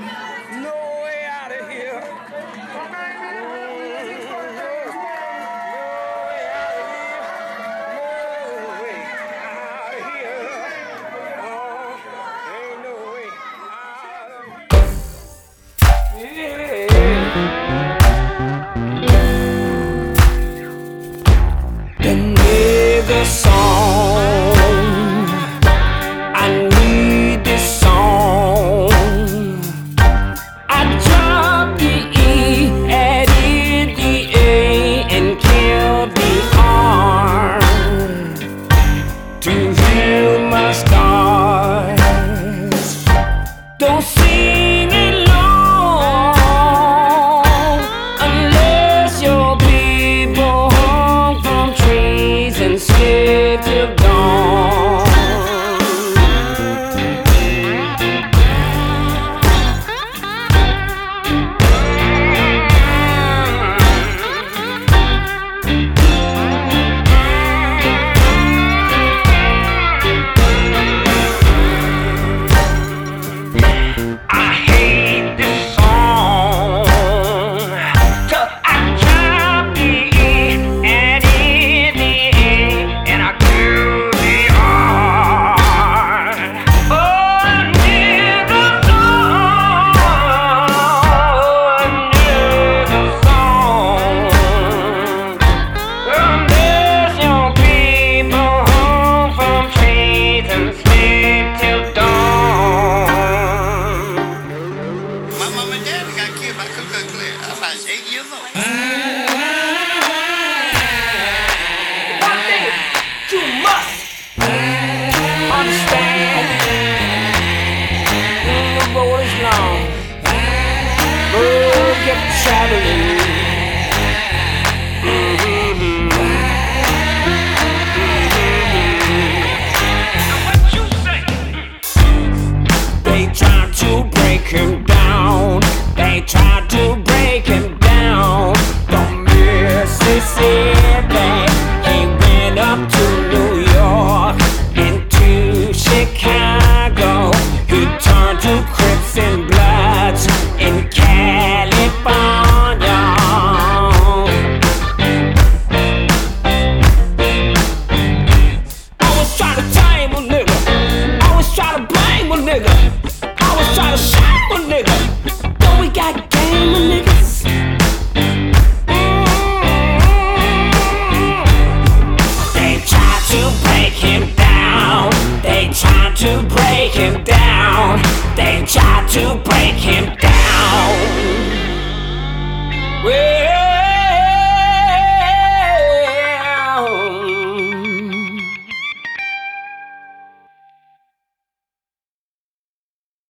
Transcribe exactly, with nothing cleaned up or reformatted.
No way out of here. The nigga song, I need this song. I dropped the E, added the A, and killed the R to heal my scars. Don't sing it long unless your people hung from trees and sleep till dawn. I hate this song, 'cause I dropped the E, added the A, and I killed the R. Oh, nigga song, nigga song. Unless your people hung from trees and sleep till dawn. My mom and dad got killed by Ku Klux Klan. I was like eight years old. One thing you must understand: the road is long. Oh, get traveling. They tried to break him down. They tried to break him down. From Mississippi, he went up to New York and to Chicago. He turned to Crips and Bloods in California. I was trying to tame a nigga. I was trying to blame a nigga. I was trying to shame a nigga. But we got game of niggas. They tried to break him down. They tried to break him down. They tried to break him down.